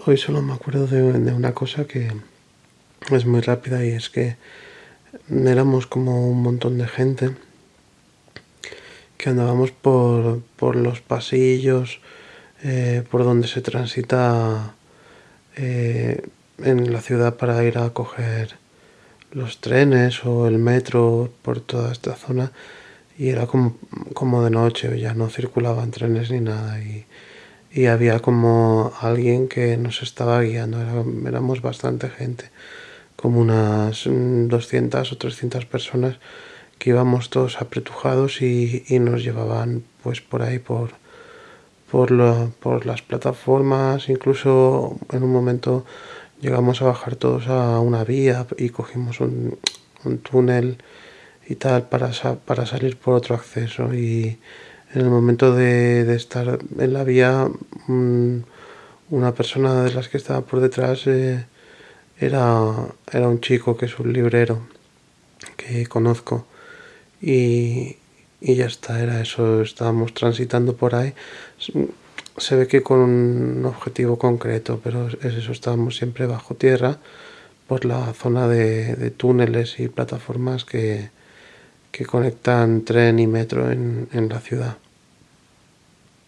hoy solo me acuerdo de una cosa que es muy rápida, y es que éramos como un montón de gente que andábamos por los pasillos, por donde se transita en la ciudad para ir a coger los trenes o el metro por toda esta zona, y era como de noche, ya no circulaban trenes ni nada, y había como alguien que nos estaba guiando. Éramos bastante gente, como unas 200 o 300 personas, que íbamos todos apretujados y nos llevaban pues por ahí por las plataformas. Incluso en un momento llegamos a bajar todos a una vía y cogimos un túnel y tal para salir por otro acceso. Y en el momento de estar en la vía, una persona de las que estaba por detrás era un chico que es un librero que conozco, y ya está, era eso. Estábamos transitando por ahí, se ve que con un objetivo concreto, pero es eso, estábamos siempre bajo tierra por la zona de túneles y plataformas que conectan tren y metro en la ciudad.